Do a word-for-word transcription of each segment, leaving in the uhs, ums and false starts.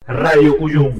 Radio Cuyum.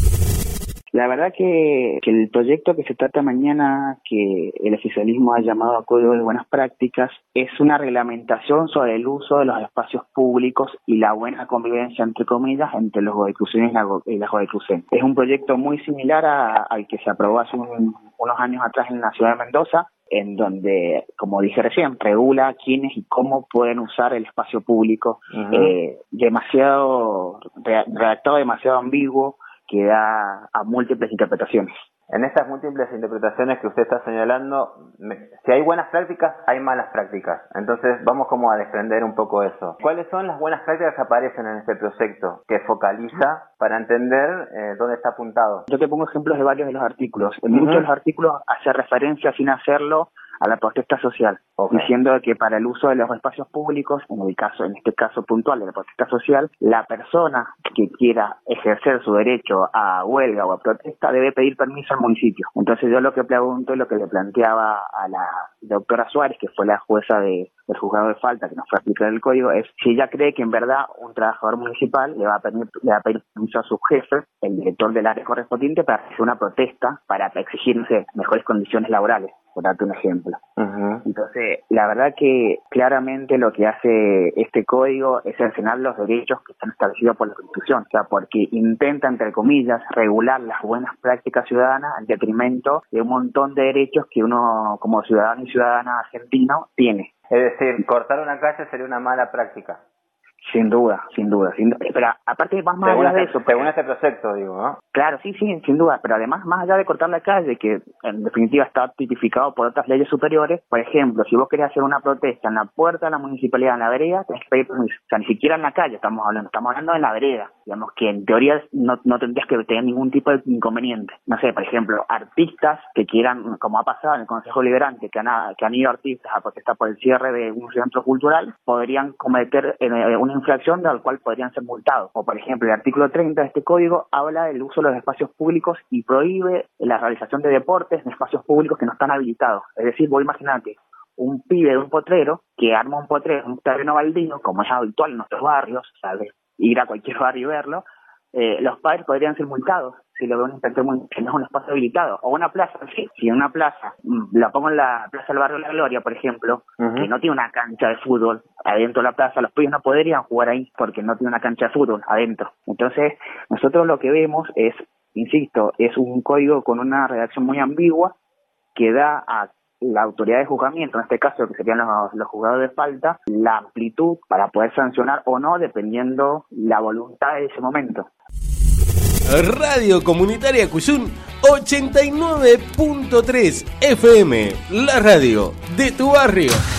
La verdad que, que el proyecto que se trata mañana, que el oficialismo ha llamado a Código de Buenas Prácticas, es una reglamentación sobre el uso de los espacios públicos y la buena convivencia, entre comillas, entre los godecruceños y, la, y las godecruceñas. Es un proyecto muy similar a, al que se aprobó hace un, unos años atrás en la ciudad de Mendoza, en donde, como dije recién, regula quiénes y cómo pueden usar el espacio público. Uh-huh. eh, demasiado redactado, demasiado ambiguo, que da a múltiples interpretaciones. En estas múltiples interpretaciones que usted está señalando, si hay buenas prácticas, hay malas prácticas. Entonces vamos como a desprender un poco eso. ¿Cuáles son las buenas prácticas que aparecen en este proyecto que focaliza para entender eh, dónde está apuntado? Yo te pongo ejemplos de varios de los artículos. En uh-huh. muchos de los artículos hace referencia, sin hacerlo, a la protesta social, okay. diciendo que para el uso de los espacios públicos, en el caso, en este caso puntual de la protesta social, la persona que quiera ejercer su derecho a huelga o a protesta debe pedir permiso al municipio. Entonces yo lo que pregunto y lo que le planteaba a la doctora Suárez, que fue la jueza de, del juzgado de falta que nos fue a aplicar el código, es si ella cree que en verdad un trabajador municipal le va a pedir, le va a pedir permiso a su jefe, el director del área correspondiente, para hacer una protesta, para exigir, no sé, mejores condiciones laborales, por darte un ejemplo. Uh-huh. Entonces, la verdad que claramente lo que hace este código es cercenar los derechos que están establecidos por la Constitución, o sea, porque intenta, entre comillas, regular las buenas prácticas ciudadanas en detrimento de un montón de derechos que uno, como ciudadano y ciudadana argentino, tiene. Es decir, cortar una calle sería una mala práctica. Sin duda, sin duda, sin duda. Pero aparte, más, más allá de eso... Según este proyecto, digo, ¿no? Claro, sí, sí, sin duda. Pero además, más allá de cortar la calle, que en definitiva está tipificado por otras leyes superiores, por ejemplo, si vos querés hacer una protesta en la puerta de la municipalidad, en la vereda, tenés que pedir permiso. O sea, ni siquiera en la calle estamos hablando, estamos hablando de la vereda. Digamos que en teoría no, no tendrías que tener ningún tipo de inconveniente. No sé, por ejemplo, artistas que quieran, como ha pasado en el Consejo Liberante, que han, que han ido artistas a protestar por el cierre de un centro cultural, podrían cometer eh, una infracción de la cual podrían ser multados. O, por ejemplo, el artículo treinta de este código habla del uso de los espacios públicos y prohíbe la realización de deportes en espacios públicos que no están habilitados. Es decir, vos imaginate un pibe de un potrero que arma un potrero, un terreno baldío, como es habitual en nuestros barrios, ¿sabes? Ir a cualquier barrio y verlo, eh, los padres podrían ser multados si lo ve un inspector que no es un espacio habilitado. O una plaza, sí. Si en una plaza, la pongo en la Plaza del Barrio de la Gloria, por ejemplo, uh-huh. que no tiene una cancha de fútbol adentro de la plaza, los pibes no podrían jugar ahí porque no tiene una cancha de fútbol adentro. Entonces, nosotros lo que vemos es, insisto, es un código con una redacción muy ambigua que da a la autoridad de juzgamiento, en este caso que serían los, los juzgados de falta, la amplitud para poder sancionar o no, dependiendo la voluntad de ese momento. Radio Comunitaria Cuyum ochenta y nueve punto tres F M, la radio de tu barrio.